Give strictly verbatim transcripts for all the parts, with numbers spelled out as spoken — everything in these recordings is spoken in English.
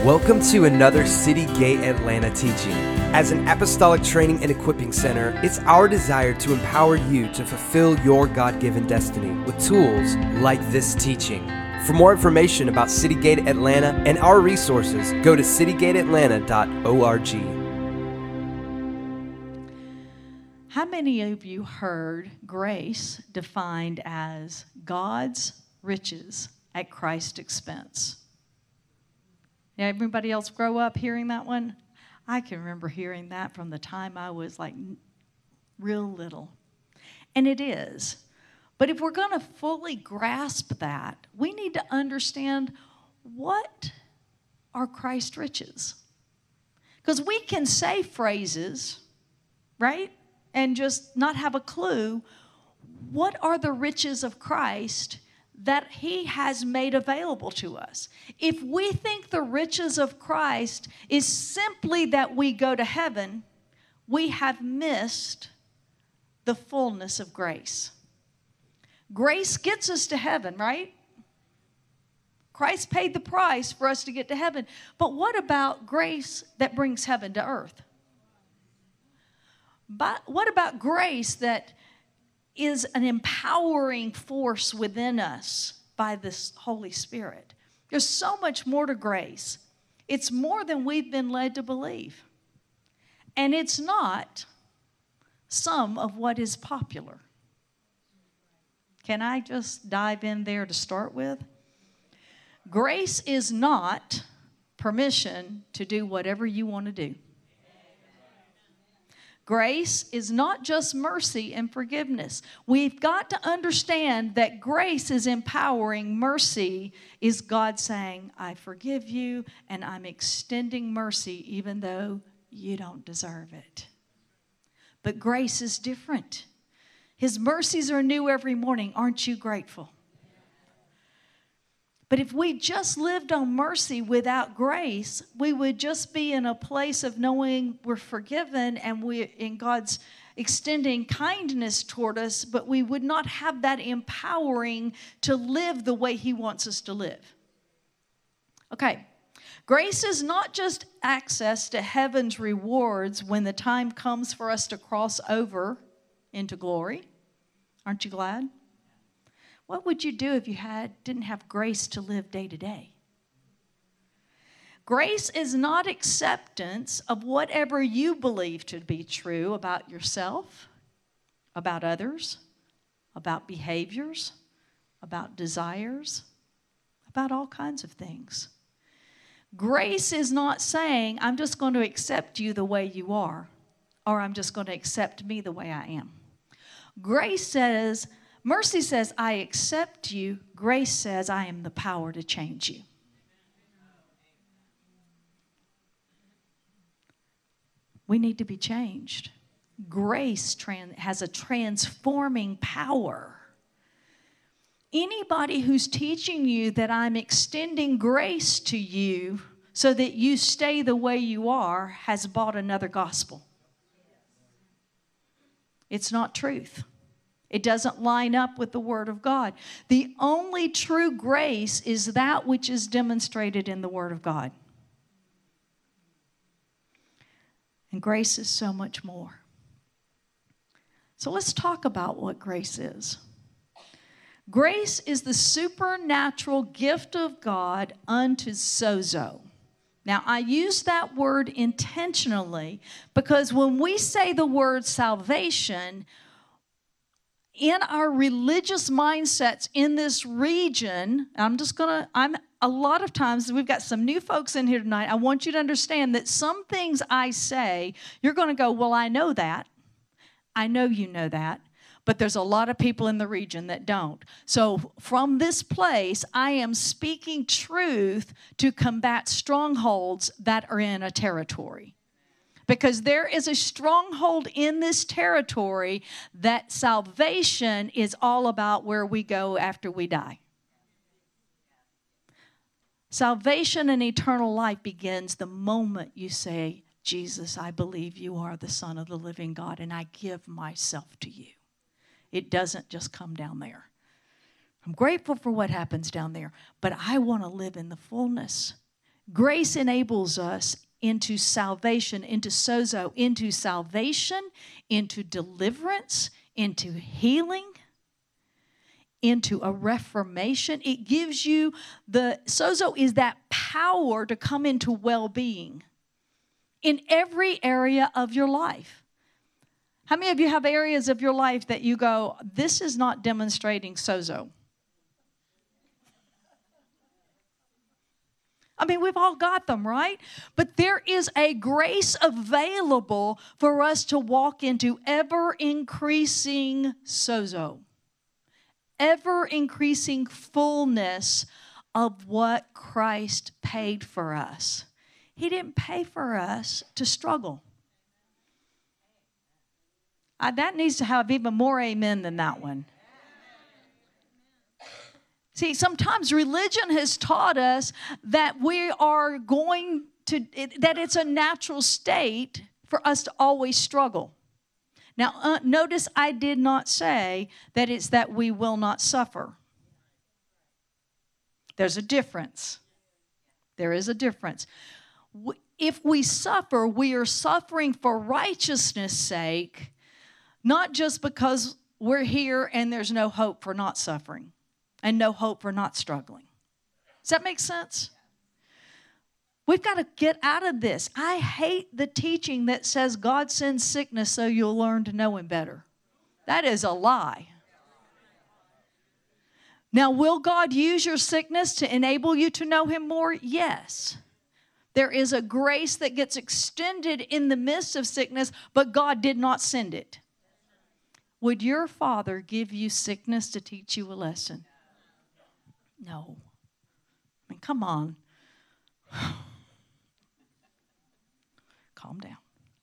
Welcome to another City Gate Atlanta teaching. As an apostolic training and equipping center, it's our desire to empower you to fulfill your God-given destiny with tools like this teaching. For more information about City Gate Atlanta and our resources, go to city gate atlanta dot org. How many of you heard grace defined as God's riches at Christ's expense? Yeah, everybody else grow up hearing that one? I can remember hearing that from the time I was like real little. And it is. But if we're going to fully grasp that, we need to understand what are Christ's riches. Because we can say phrases, right? And just not have a clue. What are the riches of Christ that he has made available to us? If we think the riches of Christ is simply that we go to heaven, we have missed the fullness of grace. Grace gets us to heaven, right? Christ paid the price for us to get to heaven. But what about grace that brings heaven to earth? But what about grace that is an empowering force within us by this Holy Spirit? There's so much more to grace. It's more than we've been led to believe. And it's not some of what is popular. Can I just dive in there to start with? Grace is not permission to do whatever you want to do. Grace is not just mercy and forgiveness. We've got to understand that grace is empowering. Mercy is God saying, I forgive you, and I'm extending mercy even though you don't deserve it. But grace is different. His mercies are new every morning. Aren't you grateful? But if we just lived on mercy without grace, we would just be in a place of knowing we're forgiven and we in God's extending kindness toward us, but we would not have that empowering to live the way he wants us to live. Okay, grace is not just access to heaven's rewards when the time comes for us to cross over into glory. Aren't you glad? What would you do if you had didn't have grace to live day to day? Grace is not acceptance of whatever you believe to be true about yourself, about others, about behaviors, about desires, about all kinds of things. Grace is not saying, I'm just going to accept you the way you are, or I'm just going to accept me the way I am. Grace says, mercy says, I accept you. Grace says, I am the power to change you. We need to be changed. Grace trans- has a transforming power. Anybody who's teaching you that I'm extending grace to you so that you stay the way you are has bought another gospel. It's not truth. It doesn't line up with the Word of God. The only true grace is that which is demonstrated in the Word of God. And grace is so much more. So let's talk about what grace is. Grace is the supernatural gift of God unto sozo. Now, I use that word intentionally because when we say the word salvation, in our religious mindsets in this region, I'm just going to, I'm a lot of times, we've got some new folks in here tonight. I want you to understand that some things I say, you're going to go, well, I know that. I know you know that. But there's a lot of people in the region that don't. So from this place, I am speaking truth to combat strongholds that are in a territory. Because there is a stronghold in this territory that salvation is all about where we go after we die. Salvation and eternal life begins the moment you say, Jesus, I believe you are the Son of the living God, and I give myself to you. It doesn't just come down there. I'm grateful for what happens down there, but I want to live in the fullness. Grace enables us into salvation, into sozo, into salvation, into deliverance, into healing, into a reformation. It gives you the, sozo is that power to come into well-being in every area of your life. How many of you have areas of your life that you go, this is not demonstrating sozo? I mean, we've all got them, right? But there is a grace available for us to walk into ever-increasing sozo, ever-increasing fullness of what Christ paid for us. He didn't pay for us to struggle. Uh, that needs to have even more amen than that one. See, sometimes religion has taught us that we are going to, that it's a natural state for us to always struggle. Now, uh, notice I did not say that it's that we will not suffer. There's a difference. There is a difference. If we suffer, we are suffering for righteousness' sake, not just because we're here and there's no hope for not suffering. And no hope for not struggling. Does that make sense? We've got to get out of this. I hate the teaching that says God sends sickness so you'll learn to know Him better. That is a lie. Now, will God use your sickness to enable you to know Him more? Yes. There is a grace that gets extended in the midst of sickness, but God did not send it. Would your Father give you sickness to teach you a lesson? No. I mean, come on. Calm down.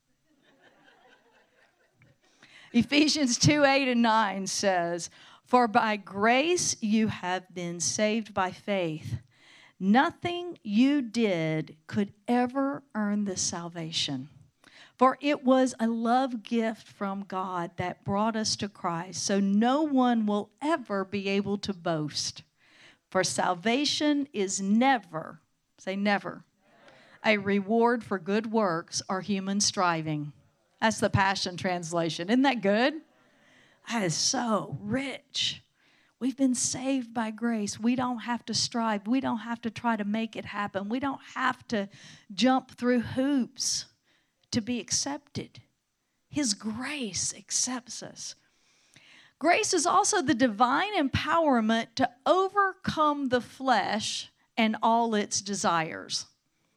Ephesians two, eight and nine says, "For by grace you have been saved by faith. Nothing you did could ever earn this salvation. For it was a love gift from God that brought us to Christ, so no one will ever be able to boast. For salvation is never," say never, "a reward for good works or human striving." That's the Passion Translation. Isn't that good? That is so rich. We've been saved by grace. We don't have to strive. We don't have to try to make it happen. We don't have to jump through hoops to be accepted. His grace accepts us. Grace is also the divine empowerment to overcome the flesh and all its desires.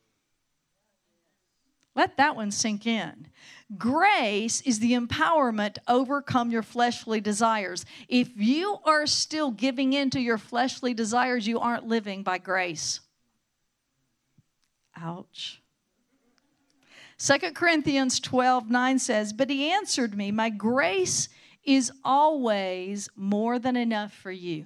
Let that one sink in. Grace is the empowerment to overcome your fleshly desires. If you are still giving in to your fleshly desires, you aren't living by grace. Ouch. Second Corinthians twelve nine says, "But He answered me, my grace is always more than enough for you."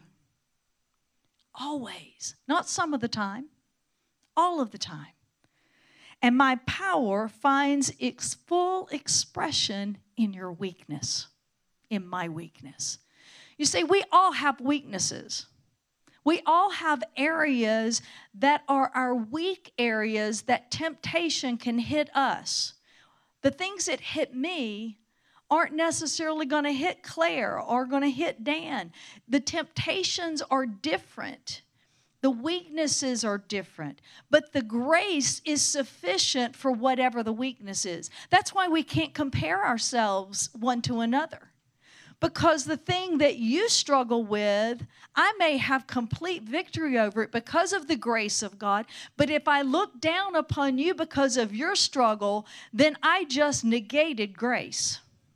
Always. Not some of the time. All of the time. "And my power finds its full expression in your weakness." In my weakness. You see, we all have weaknesses. We all have areas that are our weak areas that temptation can hit us. The things that hit me aren't necessarily going to hit Claire or going to hit Dan. The temptations are different. The weaknesses are different. But the grace is sufficient for whatever the weakness is. That's why we can't compare ourselves one to another. Because the thing that you struggle with, I may have complete victory over it because of the grace of God. But if I look down upon you because of your struggle, then I just negated grace.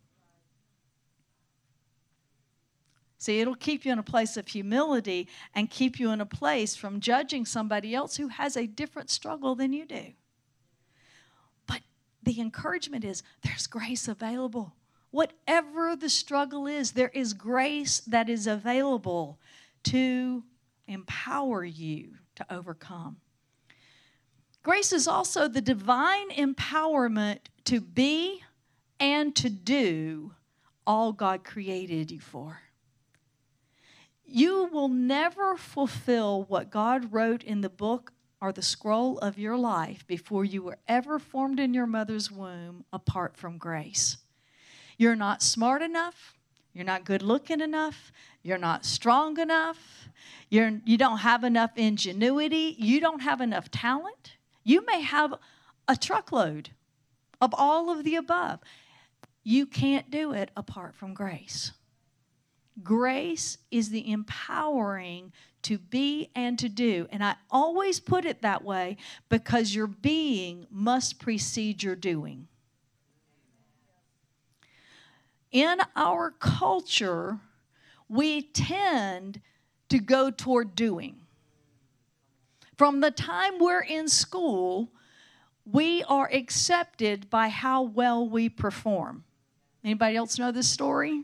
See, it'll keep you in a place of humility and keep you in a place from judging somebody else who has a different struggle than you do. But the encouragement is there's grace available. Whatever the struggle is, there is grace that is available to empower you to overcome. Grace is also the divine empowerment to be and to do all God created you for. You will never fulfill what God wrote in the book are the scroll of your life before you were ever formed in your mother's womb apart from grace. You're not smart enough. You're not good looking enough. You're not strong enough. You're, you don't have enough ingenuity. You don't have enough talent. You may have a truckload of all of the above. You can't do it apart from grace. Grace is the empowering to be and to do. And I always put it that way because your being must precede your doing. In our culture, we tend to go toward doing. From the time we're in school, we are accepted by how well we perform. Anybody else know this story?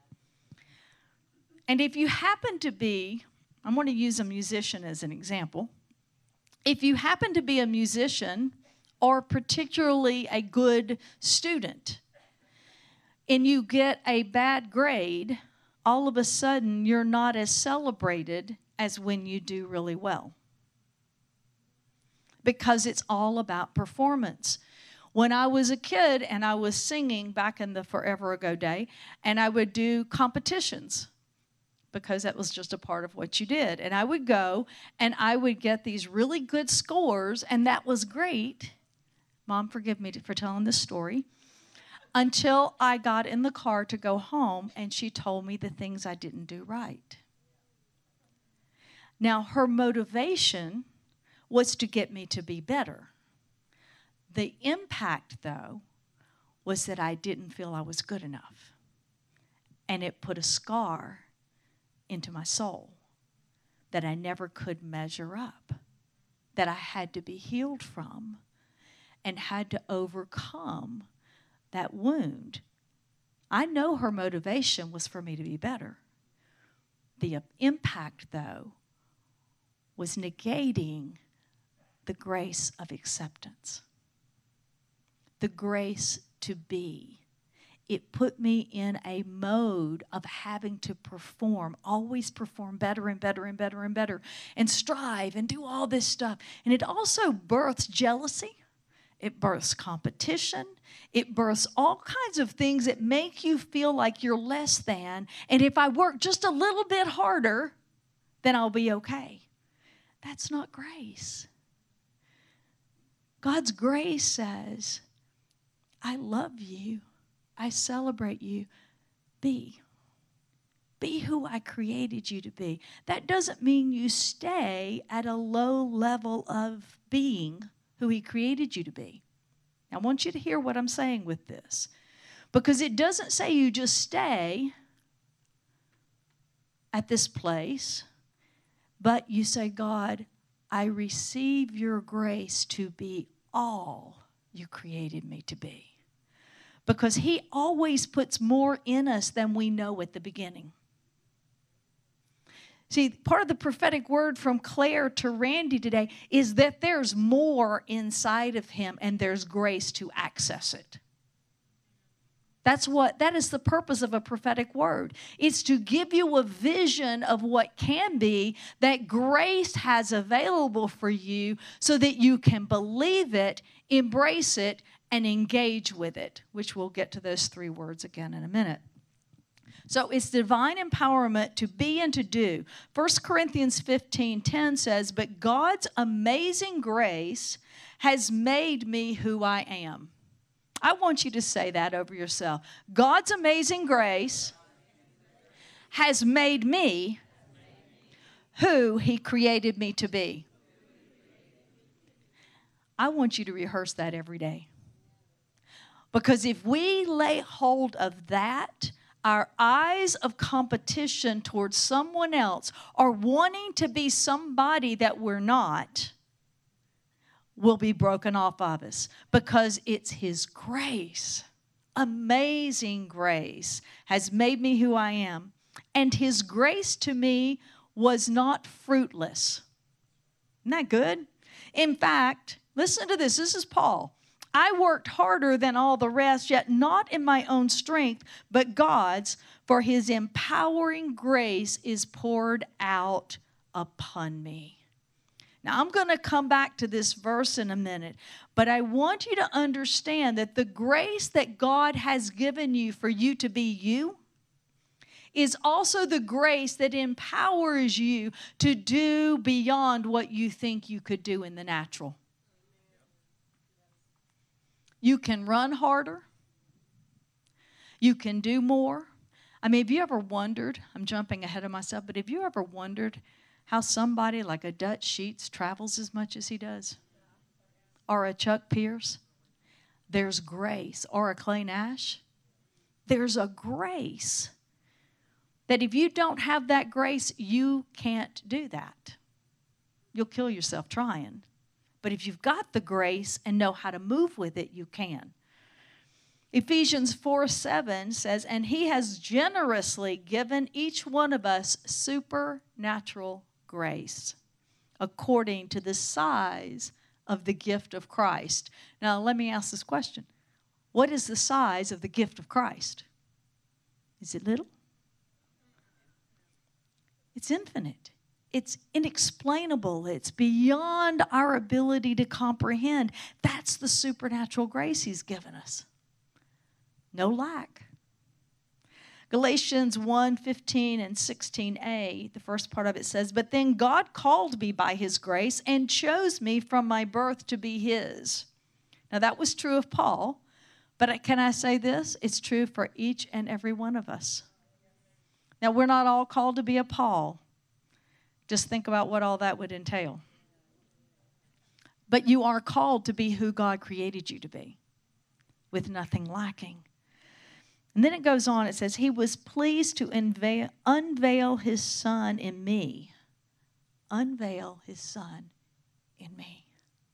And if you happen to be, I'm going to use a musician as an example. If you happen to be a musician or particularly a good student, and you get a bad grade, all of a sudden you're not as celebrated as when you do really well. Because it's all about performance. When I was a kid and I was singing back in the forever ago day, and I would do competitions, because that was just a part of what you did. And I would go and I would get these really good scores, and that was great. Mom, forgive me for telling this story. Until I got in the car to go home and she told me the things I didn't do right. Now, her motivation was to get me to be better. The impact, though, was that I didn't feel I was good enough. And it put a scar into my soul that I never could measure up, that I had to be healed from and had to overcome that wound. I know her motivation was for me to be better. The impact, though, was negating the grace of acceptance, the grace to be. It put me in a mode of having to perform, always perform better and better and better and better, and strive and do all this stuff. And it also births jealousy. It births competition. It births all kinds of things that make you feel like you're less than. And if I work just a little bit harder, then I'll be okay. That's not grace. God's grace says, I love you. I celebrate you. Be. Be who I created you to be. That doesn't mean you stay at a low level of being who he created you to be. I want you to hear what I'm saying with this. Because it doesn't say you just stay at this place, but you say, God, I receive your grace to be all you created me to be. Because he always puts more in us than we know at the beginning. See, part of the prophetic word from Claire to Randy today is that there's more inside of him and there's grace to access it. That's what, that is the purpose of a prophetic word. It's to give you a vision of what can be that grace has available for you so that you can believe it, embrace it, and engage with it, which we'll get to those three words again in a minute. So it's divine empowerment to be and to do. First Corinthians fifteen ten says, but God's amazing grace has made me who I am. I want you to say that over yourself. God's amazing grace has made me who he created me to be. I want you to rehearse that every day. Because if we lay hold of that, our eyes of competition towards someone else or wanting to be somebody that we're not will be broken off of us. Because it's his grace, amazing grace, has made me who I am. And his grace to me was not fruitless. Isn't that good? In fact, listen to this. This is Paul. I worked harder than all the rest, yet not in my own strength, but God's, for his empowering grace is poured out upon me. Now, I'm going to come back to this verse in a minute, but I want you to understand that the grace that God has given you for you to be you is also the grace that empowers you to do beyond what you think you could do in the natural. You can run harder. You can do more. I mean, have you ever wondered, I'm jumping ahead of myself, but have you ever wondered how somebody like a Dutch Sheets travels as much as he does? Or a Chuck Pierce? There's grace. Or a Clay Nash? There's a grace that if you don't have that grace, you can't do that. You'll kill yourself trying. But if you've got the grace and know how to move with it, you can. Ephesians four seven says, and he has generously given each one of us supernatural grace according to the size of the gift of Christ. Now, let me ask this question. What is the size of the gift of Christ? Is it little? It's infinite. It's inexplainable. It's beyond our ability to comprehend. That's the supernatural grace he's given us. No lack. Galatians one fifteen and sixteen a, the first part of it says, but then God called me by his grace and chose me from my birth to be his. Now that was true of Paul, but can I say this? It's true for each and every one of us. Now we're not all called to be a Paul. Just think about what all that would entail. But you are called to be who God created you to be, with nothing lacking. And then it goes on, it says, he was pleased to unveil, unveil his son in me. Unveil his son in me.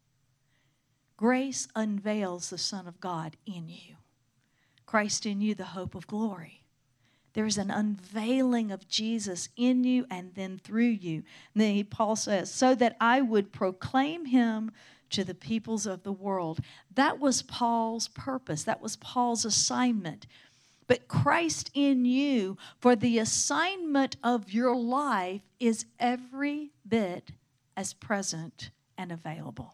Grace unveils the Son of God in you. Christ in you, the hope of glory. There's an unveiling of Jesus in you and then through you. And then Paul says, so that I would proclaim him to the peoples of the world. That was Paul's purpose. That was Paul's assignment. But Christ in you, for the assignment of your life, is every bit as present and available.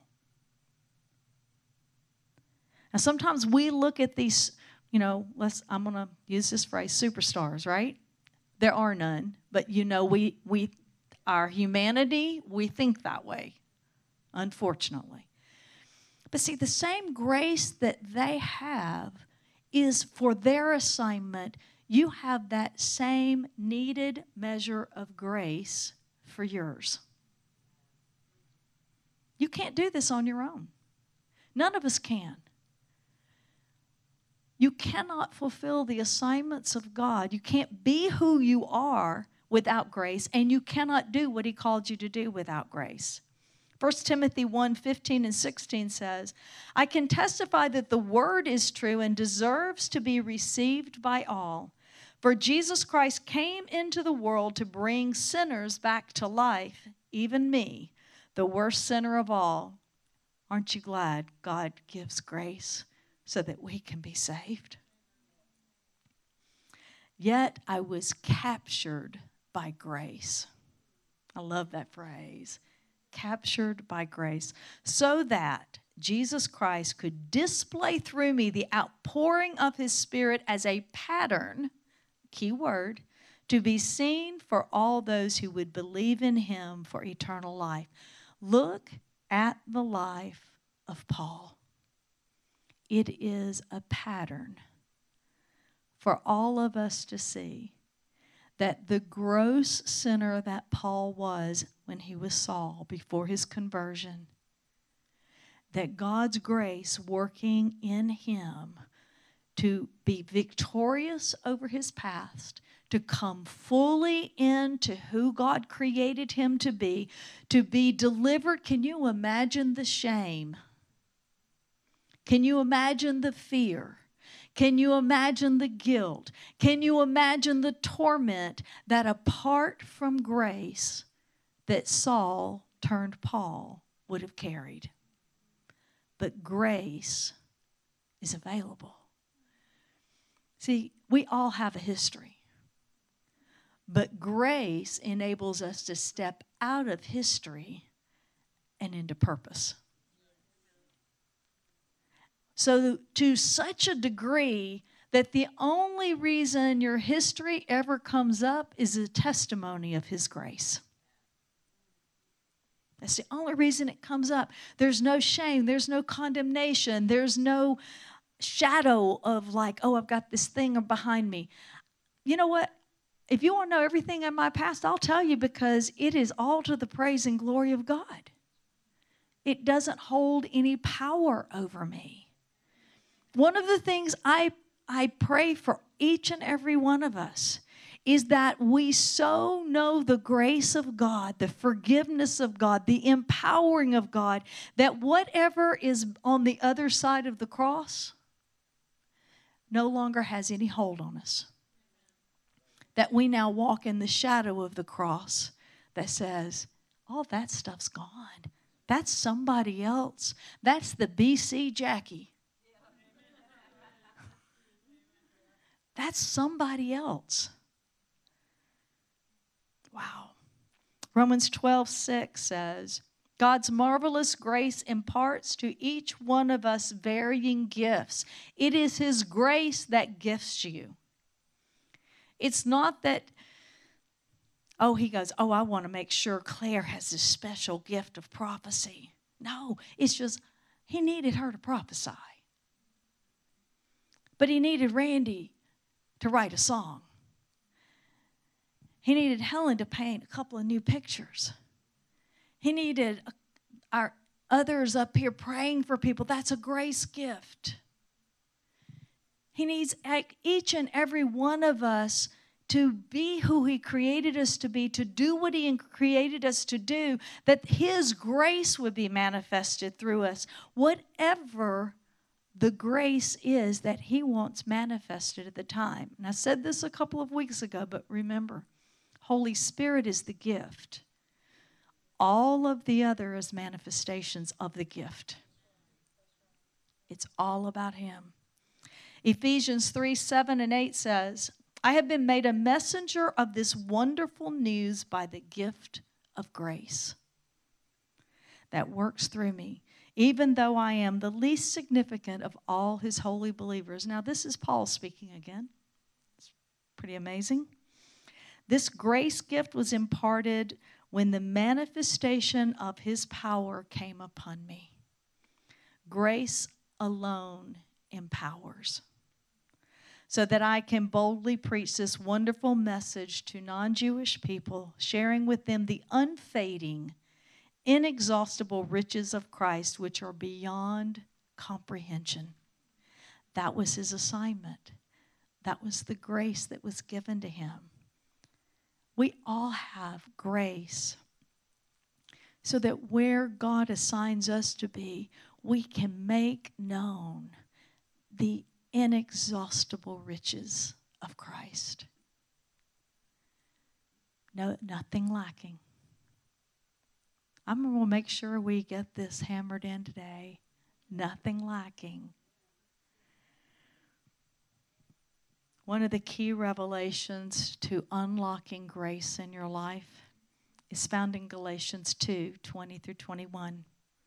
Now, sometimes we look at these, you know, let's, I'm going to use this phrase, superstars, right? There are none, but you know, we, we, our humanity, we think that way, unfortunately. But see, the same grace that they have is for their assignment. You have that same needed measure of grace for yours. You can't do this on your own. None of us can. You cannot fulfill the assignments of God. You can't be who you are without grace, and you cannot do what he called you to do without grace. First Timothy one fifteen and sixteen says, I can testify that the word is true and deserves to be received by all. For Jesus Christ came into the world to bring sinners back to life, even me, the worst sinner of all. Aren't you glad God gives grace so that we can be saved? Yet I was captured by grace. I love that phrase. Captured by grace, so that Jesus Christ could display through me the outpouring of his Spirit as a pattern, key word, to be seen for all those who would believe in him for eternal life. Look at the life of Paul. It is a pattern for all of us to see that the gross sinner that Paul was when he was Saul before his conversion, that God's grace working in him to be victorious over his past, to come fully into who God created him to be, to be delivered. Can you imagine the shame? Can you imagine the fear? Can you imagine the guilt? Can you imagine the torment that apart from grace that Saul turned Paul would have carried? But grace is available. See, we all have a history. But grace enables us to step out of history and into purpose. So to such a degree that the only reason your history ever comes up is a testimony of His grace. That's the only reason it comes up. There's no shame. There's no condemnation. There's no shadow of like, oh, I've got this thing behind me. You know what? If you want to know everything in my past, I'll tell you, because it is all to the praise and glory of God. It doesn't hold any power over me. One of the things I, I pray for each and every one of us is that we so know the grace of God, the forgiveness of God, the empowering of God, that whatever is on the other side of the cross no longer has any hold on us. That we now walk in the shadow of the cross that says, all that stuff's gone. That's somebody else. That's the B C Jackie. That's somebody else. Wow. Romans twelve six says, God's marvelous grace imparts to each one of us varying gifts. It is His grace that gifts you. It's not that, oh, he goes, oh, I want to make sure Claire has this special gift of prophecy. No, it's just He needed her to prophesy. But He needed Randy to write a song. He needed Helen to paint a couple of new pictures. He needed our others up here praying for people. That's a grace gift. He needs each and every one of us to be who He created us to be, to do what He created us to do, that His grace would be manifested through us. Whatever the grace is that He wants manifested at the time. And I said this a couple of weeks ago, but remember, Holy Spirit is the gift. All of the other is manifestations of the gift. It's all about Him. Ephesians three, seven and eight says, I have been made a messenger of this wonderful news by the gift of grace that works through me, even though I am the least significant of all His holy believers. Now, this is Paul speaking again. It's pretty amazing. This grace gift was imparted when the manifestation of His power came upon me. Grace alone empowers, so that I can boldly preach this wonderful message to non-Jewish people, sharing with them the unfading, inexhaustible riches of Christ, which are beyond comprehension. That was His assignment. That was the grace that was given to Him. We all have grace so that where God assigns us to be, we can make known the inexhaustible riches of Christ. No, nothing lacking. I'm going to make sure we get this hammered in today. Nothing lacking. One of the key revelations to unlocking grace in your life is found in Galatians two, twenty through twenty-one.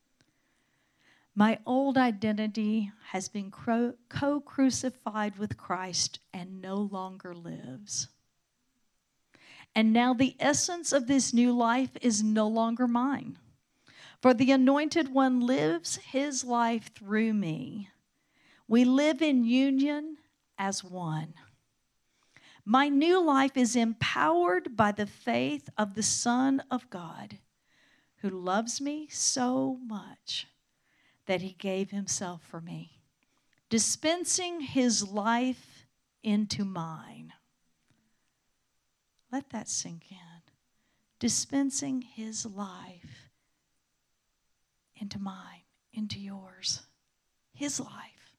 My old identity has been co-crucified with Christ and no longer lives. And now the essence of this new life is no longer mine. For the Anointed One lives His life through me. We live in union as one. My new life is empowered by the faith of the Son of God, who loves me so much that He gave Himself for me, dispensing His life into mine. Let that sink in. Dispensing His life into mine, into yours. His life.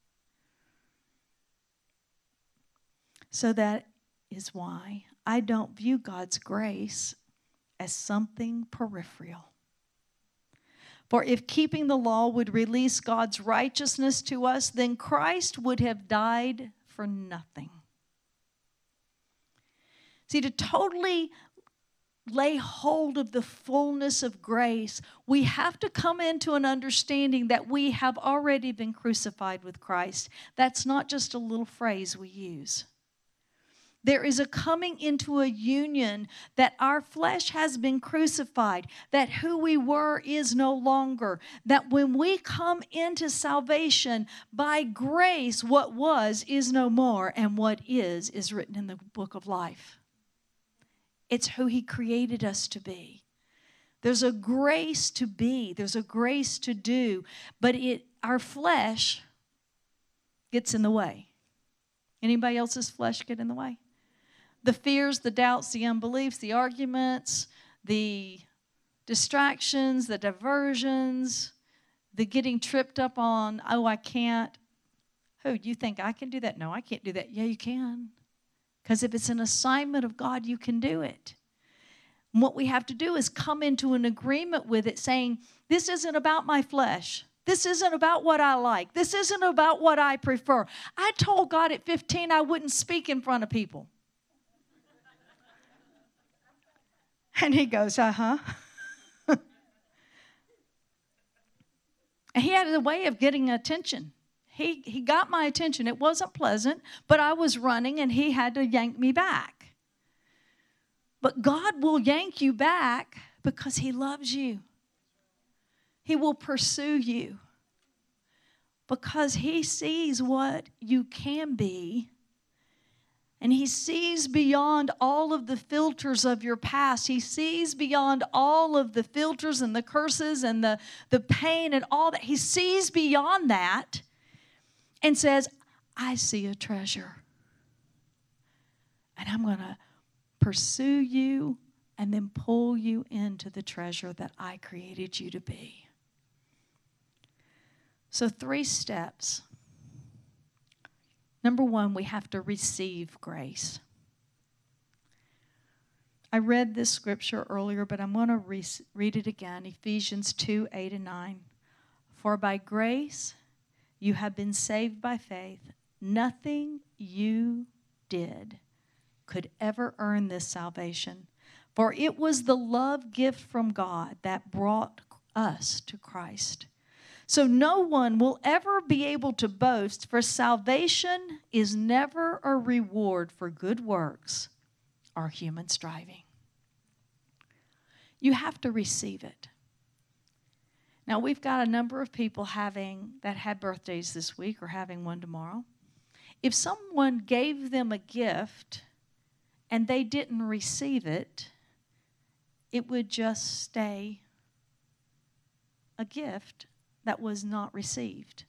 So that is why I don't view God's grace as something peripheral. For if keeping the law would release God's righteousness to us, then Christ would have died for nothing. See, to totally lay hold of the fullness of grace, we have to come into an understanding that we have already been crucified with Christ. That's not just a little phrase we use. There is a coming into a union that our flesh has been crucified, that who we were is no longer, that when we come into salvation by grace, what was is no more, and what is is written in the book of life. It's who He created us to be. There's a grace to be, there's a grace to do, but it our flesh gets in the way. Anybody else's flesh get in the way? The fears, the doubts, the unbeliefs, the arguments, the distractions, the diversions, the getting tripped up on, oh, I can't. Who, you think I can do that? No, I can't do that. Yeah, you can. Because if it's an assignment of God, you can do it. And what we have to do is come into an agreement with it, saying, this isn't about my flesh. This isn't about what I like. This isn't about what I prefer. I told God at fifteen I wouldn't speak in front of people. And He goes, uh-huh. And He had a way of getting attention. He, he got my attention. It wasn't pleasant, but I was running and He had to yank me back. But God will yank you back because He loves you. He will pursue you because He sees what you can be. And He sees beyond all of the filters of your past. He sees beyond all of the filters and the curses and the, the pain and all that. He sees beyond that and says, I see a treasure. And I'm going to pursue you and then pull you into the treasure that I created you to be. So three steps. Number one, we have to receive grace. I read this scripture earlier, but I'm going to re- read it again. Ephesians two, eight and nine. For by grace you have been saved by faith. Nothing you did could ever earn this salvation. For it was the love gift from God that brought us to Christ. So no one will ever be able to boast, for salvation is never a reward for good works or human striving. You have to receive it. Now, we've got a number of people having that had birthdays this week or having one tomorrow. If someone gave them a gift and they didn't receive it, it would just stay a gift that was not received.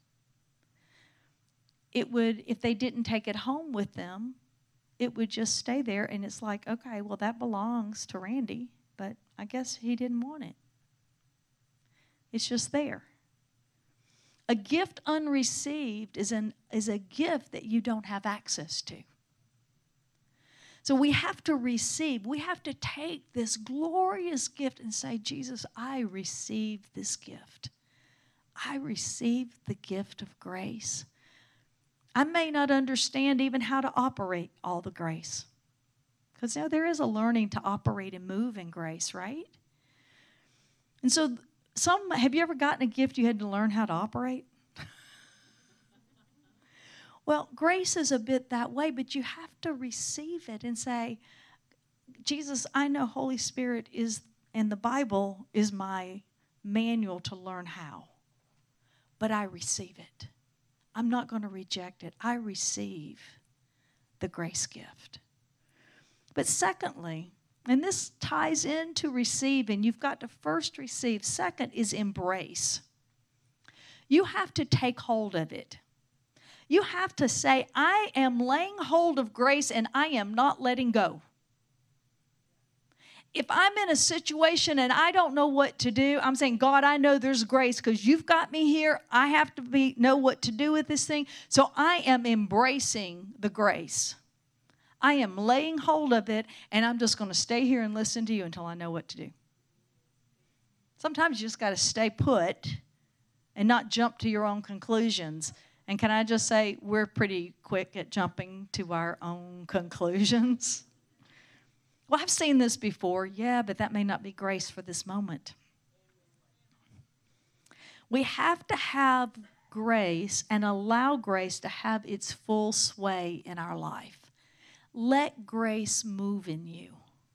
It would, if they didn't take it home with them, it would just stay there, and it's like, okay, well, that belongs to Randy, but I guess he didn't want it. It's just there. A gift unreceived is an is a gift that you don't have access to. So we have to receive. We have to take this glorious gift and say, Jesus, I receive this gift. I receive the gift of grace. I may not understand even how to operate all the grace. Because you know, there is a learning to operate and move in grace, right? And so some, have you ever gotten a gift you had to learn how to operate? Well, grace is a bit that way, but you have to receive it and say, Jesus, I know Holy Spirit is, and the Bible is my manual to learn how. But I receive it. I'm not going to reject it. I receive the grace gift. But secondly, and this ties into receiving, you've got to first receive. Second is embrace. You have to take hold of it. You have to say, I am laying hold of grace and I am not letting go. If I'm in a situation and I don't know what to do, I'm saying, God, I know there's grace because you've got me here. I have to be know what to do with this thing. So I am embracing the grace. I am laying hold of it, and I'm just going to stay here and listen to you until I know what to do. Sometimes you just got to stay put and not jump to your own conclusions. And can I just say, we're pretty quick at jumping to our own conclusions. Well, I've seen this before. Yeah, but that may not be grace for this moment. We have to have grace and allow grace to have its full sway in our life. Let grace move in you.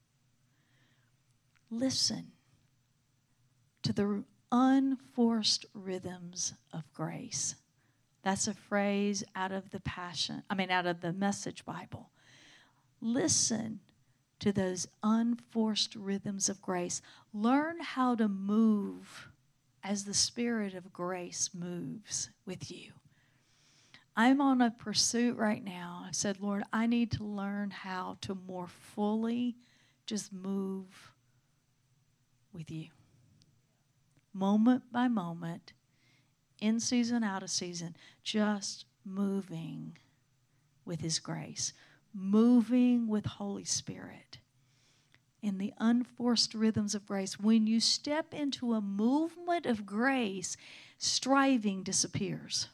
Listen to the unforced rhythms of grace. That's a phrase out of the Passion, I mean, out of the Message Bible. Listen to those unforced rhythms of grace. Learn how to move as the Spirit of grace moves with you. I'm on a pursuit right now. I said, Lord, I need to learn how to more fully just move with you. Moment by moment, in season, out of season, just moving with His grace, moving with Holy Spirit. In the unforced rhythms of grace, when you step into a movement of grace, striving disappears.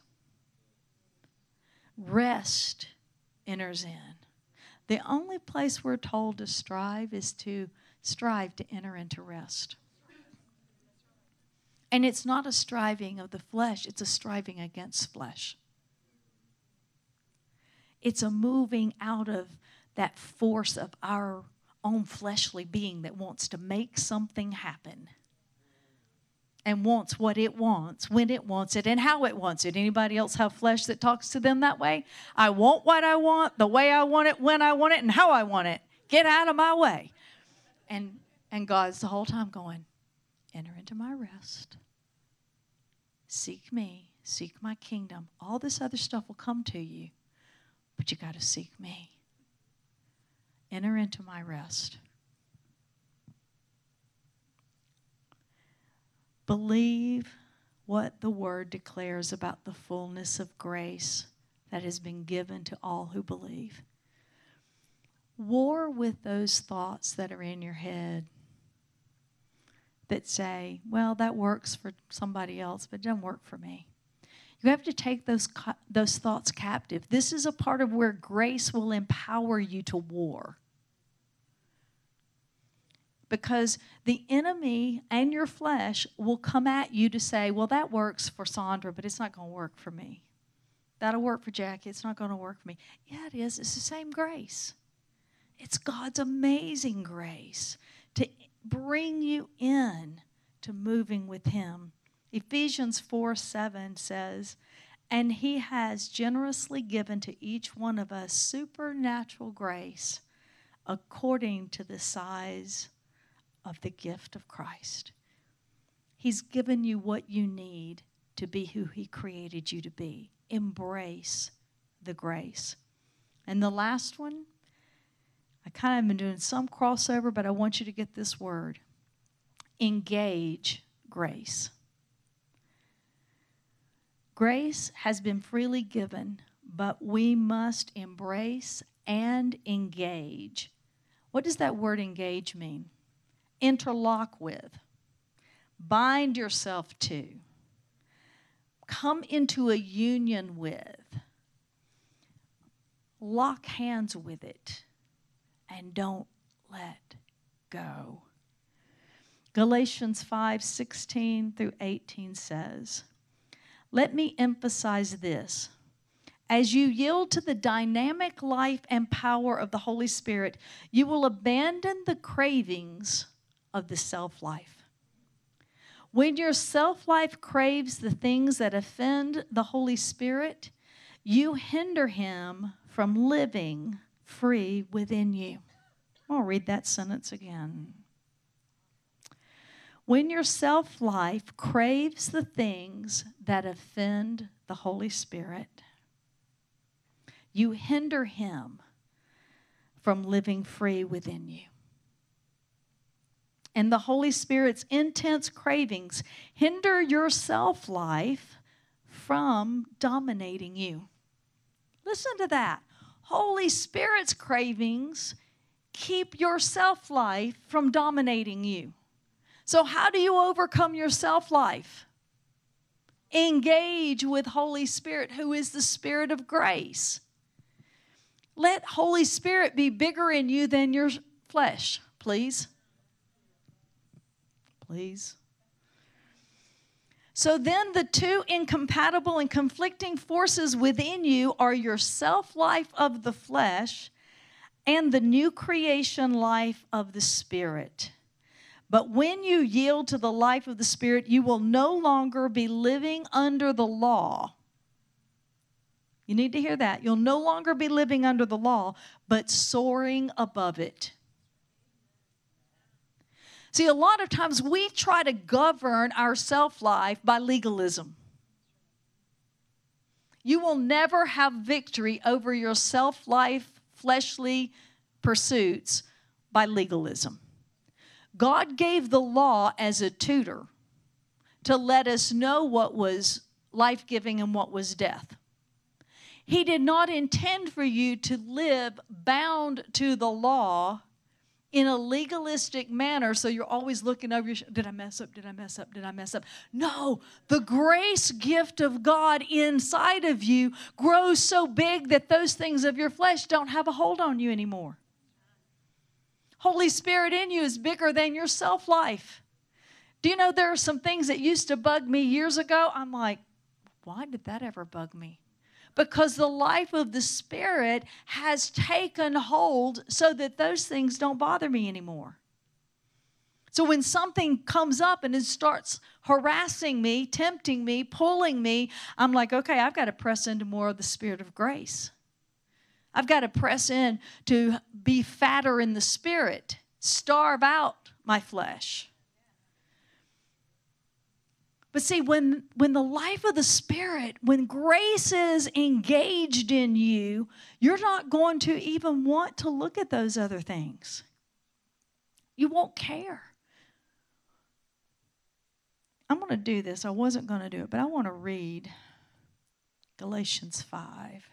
Rest enters in. The only place we're told to strive is to strive to enter into rest. And it's not a striving of the flesh, it's a striving against flesh. It's a moving out of that force of our own fleshly being that wants to make something happen and wants what it wants, when it wants it, and how it wants it. Anybody else have flesh that talks to them that way? I want what I want, the way I want it, when I want it, and how I want it. Get out of my way. And, and God's the whole time going, enter into my rest. Seek me. Seek my kingdom. All this other stuff will come to you, but you got to seek me. Enter into my rest. Believe what the Word declares about the fullness of grace that has been given to all who believe. War with those thoughts that are in your head that say, well, that works for somebody else, but it doesn't work for me. You have to take those, those thoughts captive. This is a part of where grace will empower you to war. Because the enemy and your flesh will come at you to say, well, that works for Sandra, but it's not going to work for me. That'll work for Jackie. It's not going to work for me. Yeah, it is. It's the same grace. It's God's amazing grace to bring you in to moving with Him. Ephesians four seven says, and He has generously given to each one of us supernatural grace according to the size of the gift of Christ. He's given you what you need to be who He created you to be. Embrace the grace. And the last one, I kind of have been doing some crossover, but I want you to get this word. Engage grace. Grace has been freely given, but we must embrace and engage. What does that word engage mean? Interlock with, bind yourself to, come into a union with, lock hands with it, and don't let go. Galatians five sixteen through eighteen says, let me emphasize this. As you yield to the dynamic life and power of the Holy Spirit, you will abandon the cravings of the self-life. When your self-life craves the things that offend the Holy Spirit, you hinder Him from living free within you. I'll read that sentence again. When your self-life craves the things that offend the Holy Spirit, you hinder Him from living free within you. And the Holy Spirit's intense cravings hinder your self-life from dominating you. Listen to that. Holy Spirit's cravings keep your self-life from dominating you. So how do you overcome your self-life? Engage with Holy Spirit, who is the Spirit of grace. Let Holy Spirit be bigger in you than your flesh, please. Please. So then the two incompatible and conflicting forces within you are your self-life of the flesh and the new creation life of the Spirit. But when you yield to the life of the Spirit, you will no longer be living under the law. You need to hear that. You'll no longer be living under the law, but soaring above it. See, a lot of times we try to govern our self-life by legalism. You will never have victory over your self-life, fleshly pursuits by legalism. God gave the law as a tutor to let us know what was life-giving and what was death. He did not intend for you to live bound to the law in a legalistic manner, so you're always looking over your shoulder. Did I mess up? Did I mess up? Did I mess up? No, the grace gift of God inside of you grows so big that those things of your flesh don't have a hold on you anymore. Holy Spirit in you is bigger than your self-life. Do you know there are some things that used to bug me years ago? I'm like, why did that ever bug me? Because the life of the Spirit has taken hold so that those things don't bother me anymore. So when something comes up and it starts harassing me, tempting me, pulling me, I'm like, okay, I've got to press into more of the Spirit of grace. I've got to press in to be fatter in the Spirit, starve out my flesh. But see, when, when the life of the Spirit, when grace is engaged in you, you're not going to even want to look at those other things. You won't care. I'm going to do this. I wasn't going to do it, but I want to read Galatians five.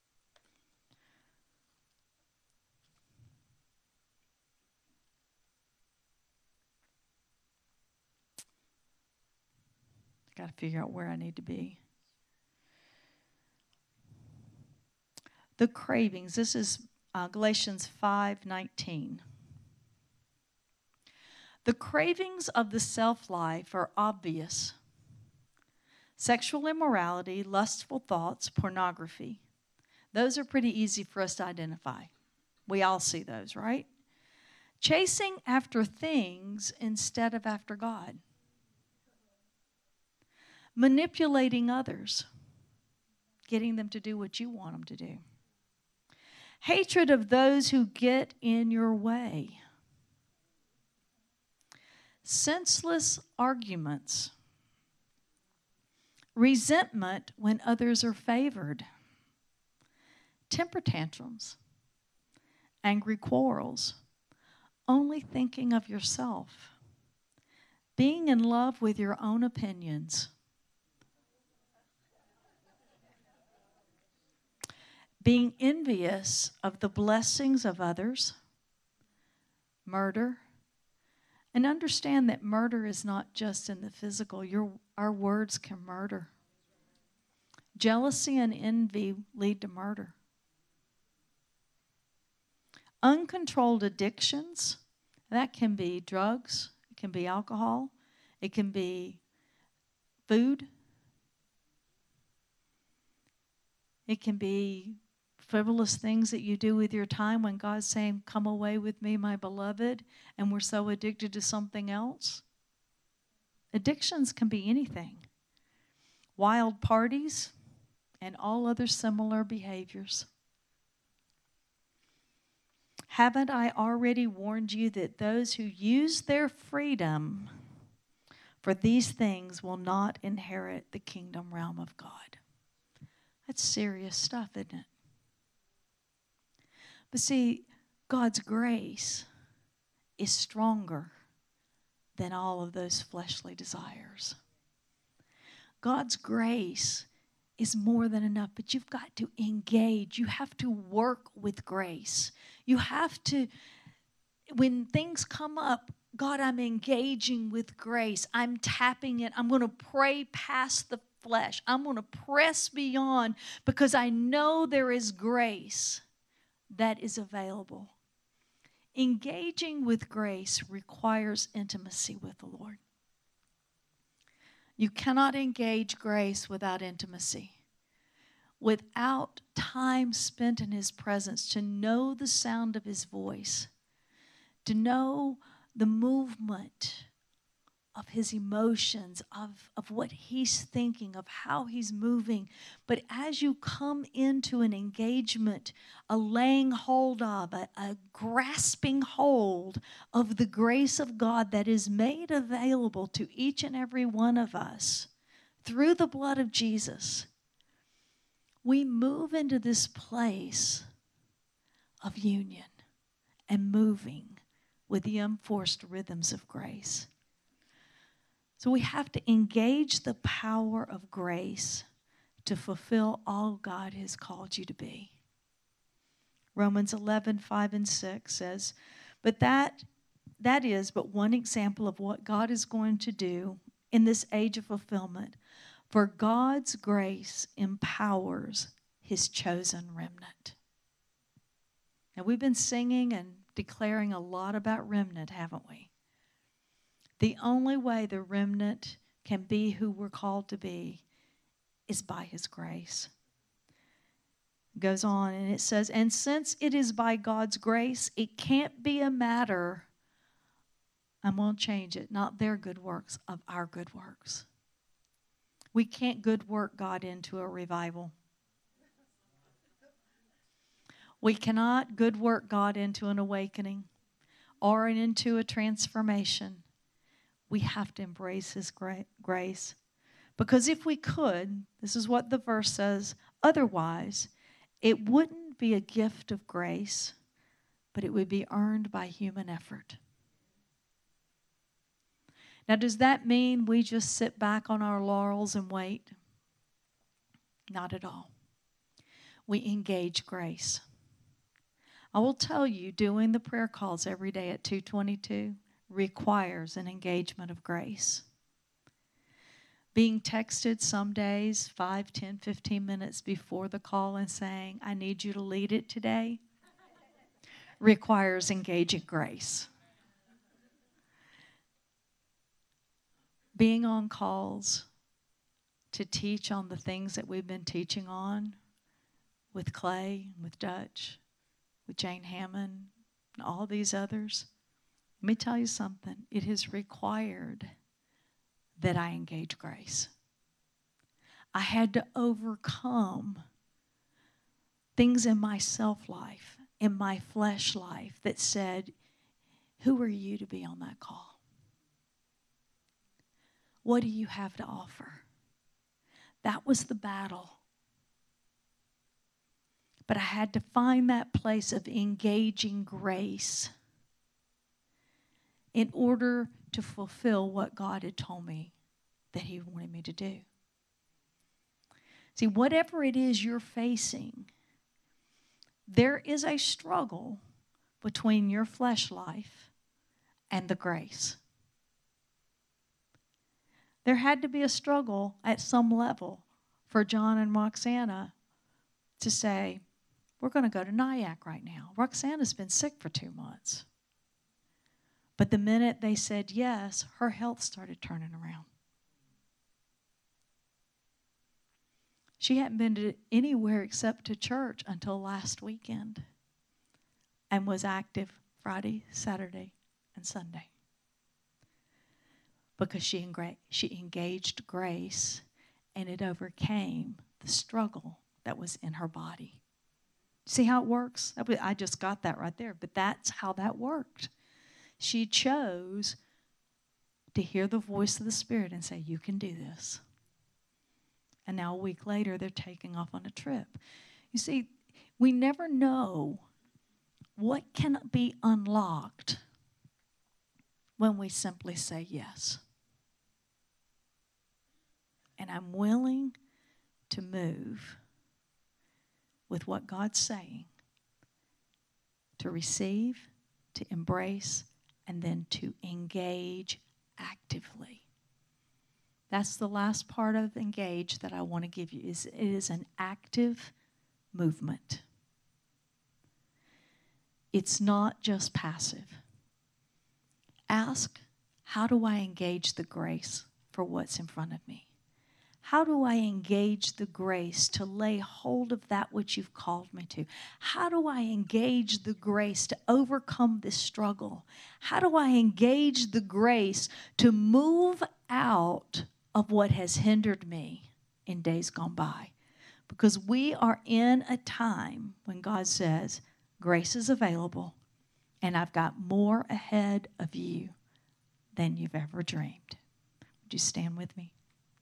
Got to figure out where I need to be. The cravings. This is uh, Galatians five nineteen. The cravings of the self-life are obvious. Sexual immorality, lustful thoughts, pornography. Those are pretty easy for us to identify. We all see those, right? Chasing after things instead of after God. Manipulating others, getting them to do what you want them to do. Hatred of those who get in your way. Senseless arguments. Resentment when others are favored. Temper tantrums. Angry quarrels. Only thinking of yourself. Being in love with your own opinions. Being envious of the blessings of others, murder, and understand that murder is not just in the physical. Your, our words can murder. Jealousy and envy lead to murder. Uncontrolled addictions, that can be drugs, it can be alcohol, it can be food, it can be frivolous things that you do with your time when God's saying, come away with me, my beloved, and we're so addicted to something else. Addictions can be anything. Wild parties and all other similar behaviors. Haven't I already warned you that those who use their freedom for these things will not inherit the kingdom realm of God? That's serious stuff, isn't it? But see, God's grace is stronger than all of those fleshly desires. God's grace is more than enough, but you've got to engage. You have to work with grace. You have to, when things come up, God, I'm engaging with grace. I'm tapping it. I'm going to pray past the flesh. I'm going to press beyond because I know there is grace that is available. Engaging with grace requires intimacy with the Lord. You cannot engage grace without intimacy, without time spent in His presence, to know the sound of His voice, to know the movement of His emotions, of, of what He's thinking, of how He's moving. But as you come into an engagement, a laying hold of, a, a grasping hold of the grace of God that is made available to each and every one of us through the blood of Jesus, we move into this place of union and moving with the unforced rhythms of grace. So we have to engage the power of grace to fulfill all God has called you to be. Romans eleven, five and six says, but that, that is but one example of what God is going to do in this age of fulfillment. For God's grace empowers His chosen remnant. Now, we've been singing and declaring a lot about remnant, haven't we? The only way the remnant can be who we're called to be is by His grace. It goes on and it says, and since it is by God's grace, it can't be a matter, I'm going to change it, not their good works, of our good works. We can't good work God into a revival. We cannot good work God into an awakening or into a transformation. We have to embrace His grace. Because if we could, this is what the verse says, otherwise, it wouldn't be a gift of grace, but it would be earned by human effort. Now, does that mean we just sit back on our laurels and wait? Not at all. We engage grace. I will tell you, doing the prayer calls every day at two twenty-two requires an engagement of grace. Being texted some days five, ten, fifteen minutes before the call and saying, I need you to lead it today, requires engaging grace. Being on calls to teach on the things that we've been teaching on with Clay, with Dutch, with Jane Hammond, and all these others, let me tell you something. It is required that I engage grace. I had to overcome things in my self-life, in my flesh life that said, who are you to be on that call? What do you have to offer? That was the battle. But I had to find that place of engaging grace in order to fulfill what God had told me that He wanted me to do. See, whatever it is you're facing, there is a struggle between your flesh life and the grace. There had to be a struggle at some level for John and Roxana to say, we're going to go to Nyack right now. Roxana's been sick for two months. But the minute they said yes, her health started turning around. She hadn't been to anywhere except to church until last weekend and was active Friday, Saturday, and Sunday. Because she, engra- she engaged grace and it overcame the struggle that was in her body. See how it works? I just got that right there, but that's how that worked. She chose to hear the voice of the Spirit and say, you can do this. And now a week later, they're taking off on a trip. You see, we never know what can be unlocked when we simply say yes. And I'm willing to move with what God's saying, to receive, to embrace, and then to engage actively. That's the last part of engage that I want to give you. Is it is an active movement. it's not just passive. Ask, how do I engage the grace for what's in front of me? How do I engage the grace to lay hold of that which you've called me to? How do I engage the grace to overcome this struggle? How do I engage the grace to move out of what has hindered me in days gone by? Because we are in a time when God says, grace is available, and I've got more ahead of you than you've ever dreamed. Would you stand with me?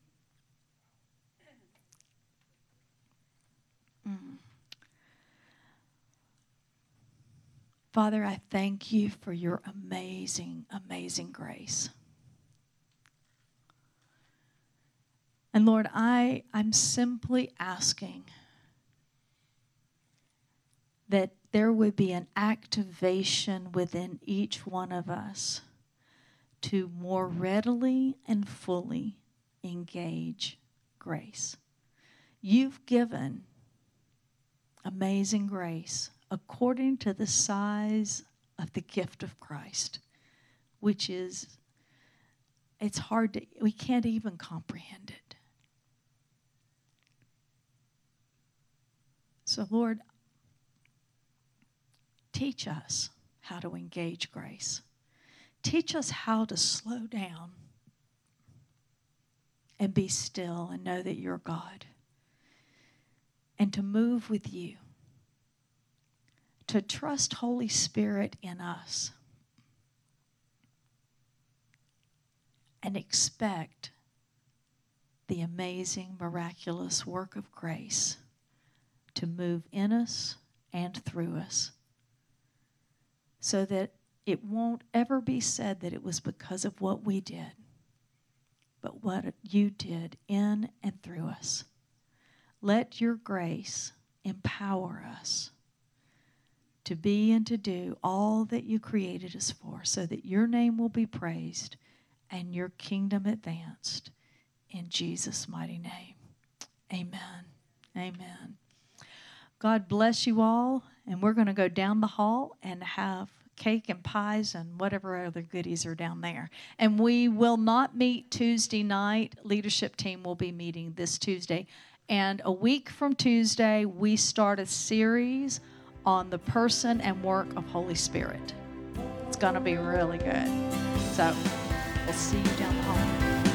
Mm. Father, I thank you for your amazing, amazing grace. And Lord, I, I'm simply asking that there would be an activation within each one of us to more readily and fully engage grace. You've given amazing grace according to the size of the gift of Christ, which is, it's hard to, we can't even comprehend it. So, Lord, teach us how to engage grace. Teach us how to slow down and be still and know that you're God. And to move with you. To trust Holy Spirit in us. And expect the amazing, miraculous work of grace to move in us and through us, so that it won't ever be said that it was because of what we did, but what you did in and through us. Let your grace empower us to be and to do all that you created us for, so that your name will be praised and your kingdom advanced. In Jesus' mighty name, amen. Amen. God bless you all, and we're going to go down the hall and have cake and pies and whatever other goodies are down there. And we will not meet Tuesday night. Leadership team will be meeting this Tuesday. And a week from Tuesday, we start a series on the person and work of Holy Spirit. It's going to be really good. So we'll see you down the hall.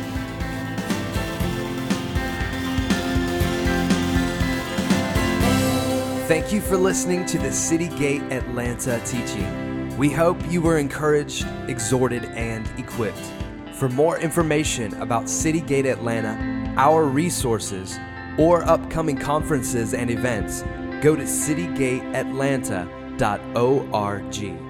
Thank you for listening to the City Gate Atlanta teaching. We hope you were encouraged, exhorted, and equipped. For more information about City Gate Atlanta, our resources, or upcoming conferences and events, go to city gate atlanta dot org.